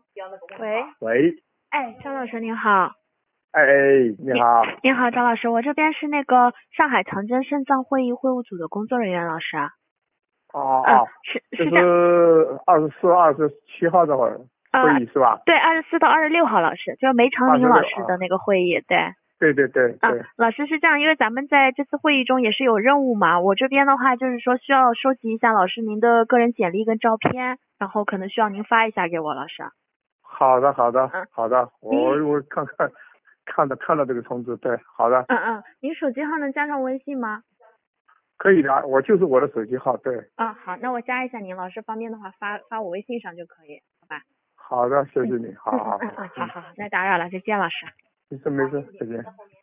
喂， 喂， 哎，张老师您好。 哎，你好， 您好，张老师，我这边是那个上海长征肾脏会议会务组的工作人员老师啊。 这是这样， 是24、27号的会议是吧？ 对，24到26号老师，就是梅长宁老 26 师的那个会议，对。 对对对啊， 对， 老师是这样，因为咱们在这次会议中也是有任务嘛，我这边的话就是说需要收集一下老师您的个人简历跟照片，然后可能需要您发一下给我，老师。 好的好的嗯， 好的，我您我看到这个通知，对，好的， 您手机号能加上微信吗？ 可以的，就是我的手机号，对， 好，那我加一下您，老师方便的话发我微信上就可以，好吧？ 好的，谢谢你，好好好， 好，那打扰了，再见，老师。 没事没事，再见。